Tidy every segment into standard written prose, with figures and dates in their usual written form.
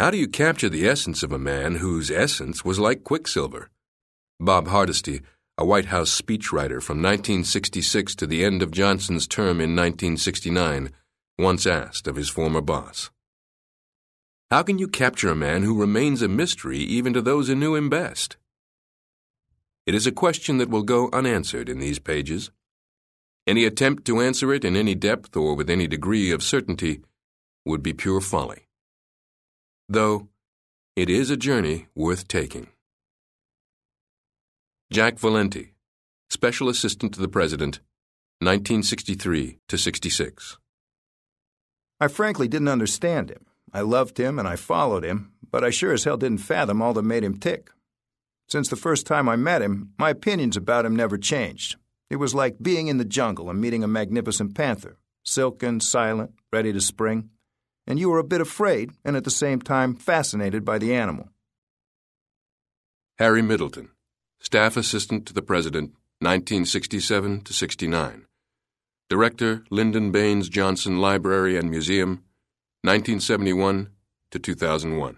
How do you capture the essence of a man whose essence was like quicksilver? Bob Hardesty, a White House speechwriter from 1966 to the end of Johnson's term in 1969, once asked of his former boss. How can you capture a man who remains a mystery even to those who knew him best? It is a question that will go unanswered in these pages. Any attempt to answer it in any depth or with any degree of certainty would be pure folly. Though it is a journey worth taking. Jack Valenti, Special Assistant to the President, 1963 to 66. I frankly didn't understand him. I loved him and I followed him, but I sure as hell didn't fathom all that made him tick. Since the first time I met him, my opinions about him never changed. It was like being in the jungle and meeting a magnificent panther, silken, silent, ready to spring, and you were a bit afraid and at the same time fascinated by the animal. Harry Middleton, Staff Assistant to the President, 1967 to 69. Director, Lyndon Baines Johnson Library and Museum, 1971 to 2001.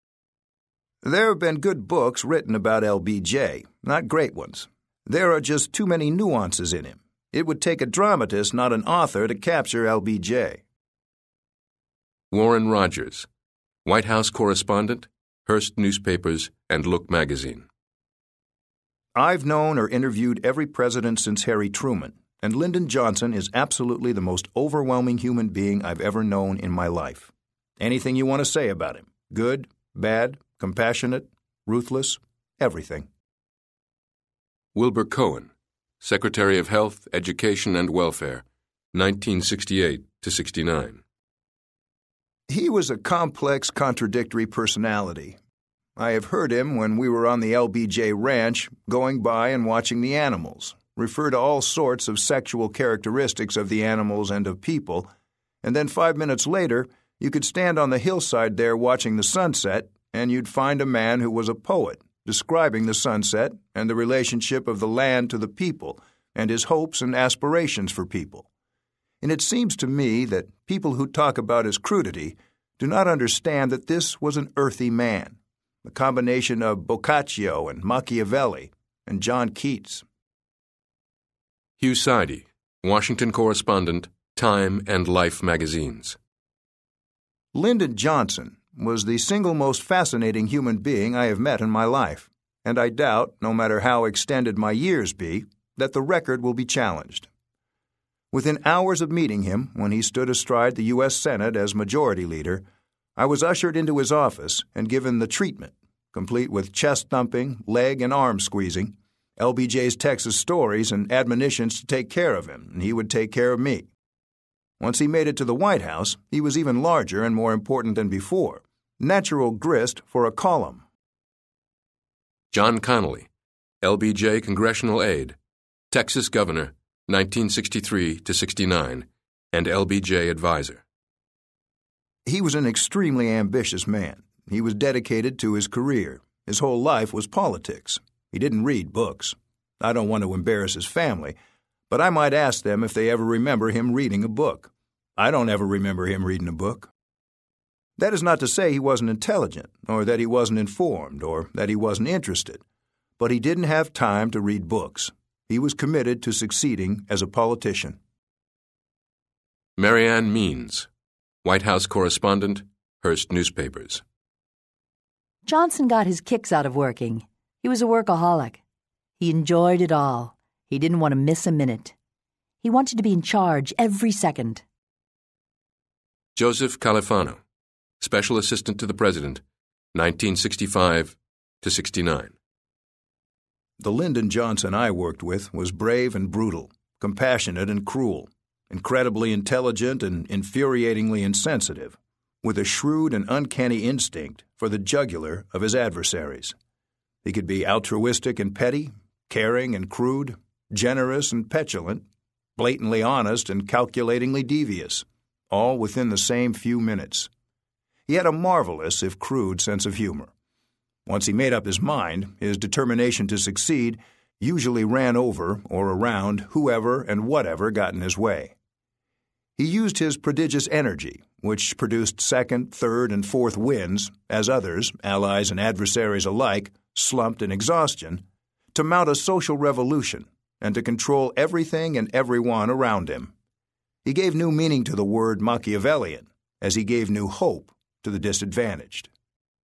There have been good books written about LBJ, not great ones. There are just too many nuances in him. It would take a dramatist, not an author, to capture LBJ. Warren Rogers, White House Correspondent, Hearst Newspapers, and Look Magazine. I've known or interviewed every president since Harry Truman, and Lyndon Johnson is absolutely the most overwhelming human being I've ever known in my life. Anything you want to say about him, good, bad, compassionate, ruthless, everything. Wilbur Cohen, Secretary of Health, Education, and Welfare, 1968 to 69. He was a complex, contradictory personality. I have heard him when we were on the LBJ ranch, going by and watching the animals, refer to all sorts of sexual characteristics of the animals and of people, and then 5 minutes later, you could stand on the hillside there watching the sunset, and you'd find a man who was a poet, describing the sunset and the relationship of the land to the people, and his hopes and aspirations for people. And it seems to me that people who talk about his crudity do not understand that this was an earthy man, a combination of Boccaccio and Machiavelli and John Keats. Hugh Sidey, Washington Correspondent, Time and Life magazines. Lyndon Johnson was the single most fascinating human being I have met in my life, and I doubt, no matter how extended my years be, that the record will be challenged. Within hours of meeting him, when he stood astride the U.S. Senate as Majority Leader, I was ushered into his office and given the treatment, complete with chest-thumping, leg and arm squeezing, LBJ's Texas stories and admonitions to take care of him, and he would take care of me. Once he made it to the White House, he was even larger and more important than before. Natural grist for a column. John Connolly, LBJ Congressional Aide, Texas Governor, 1963 to 69, and LBJ Advisor. He was an extremely ambitious man. He was dedicated to his career. His whole life was politics. He didn't read books. I don't want to embarrass his family, but I might ask them if they ever remember him reading a book. I don't ever remember him reading a book. That is not to say he wasn't intelligent, or that he wasn't informed, or that he wasn't interested, but he didn't have time to read books. He was committed to succeeding as a politician. Marianne Means, White House Correspondent, Hearst Newspapers. Johnson got his kicks out of working. He was a workaholic. He enjoyed it all. He didn't want to miss a minute. He wanted to be in charge every second. Joseph Califano, Special Assistant to the President, 1965 to 69. The Lyndon Johnson I worked with was brave and brutal, compassionate and cruel, incredibly intelligent and infuriatingly insensitive, with a shrewd and uncanny instinct for the jugular of his adversaries. He could be altruistic and petty, caring and crude, generous and petulant, blatantly honest and calculatingly devious, all within the same few minutes. He had a marvelous, if crude, sense of humor. Once he made up his mind, his determination to succeed usually ran over or around whoever and whatever got in his way. He used his prodigious energy, which produced second, third, and fourth winds, as others, allies and adversaries alike, slumped in exhaustion, to mount a social revolution and to control everything and everyone around him. He gave new meaning to the word Machiavellian, as he gave new hope to the disadvantaged.